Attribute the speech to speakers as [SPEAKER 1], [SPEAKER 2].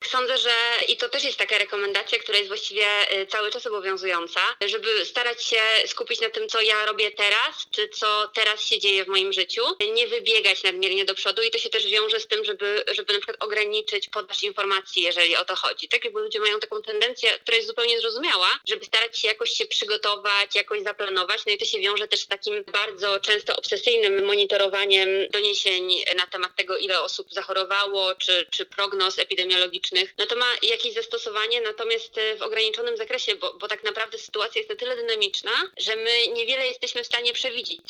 [SPEAKER 1] Sądzę, że i to też jest taka rekomendacja, która jest właściwie cały czas obowiązująca, żeby starać się skupić na tym, co ja robię teraz, czy co teraz się dzieje w moim życiu, nie wybiegać nadmiernie do przodu i to się też wiąże z tym, żeby na przykład ograniczyć podaż informacji, jeżeli o to chodzi. Tak jakby ludzie mają taką tendencję, która jest zupełnie zrozumiała, żeby starać się jakoś się przygotować, jakoś zaplanować, no i to się wiąże też z takim bardzo często obsesyjnym monitorowaniem doniesień na temat tego, ile osób zachorowało, czy prognoz epidemiologicznych. No to ma jakieś zastosowanie, natomiast w ograniczonym zakresie, bo tak naprawdę sytuacja jest na tyle dynamiczna, że my niewiele jesteśmy w stanie przewidzieć.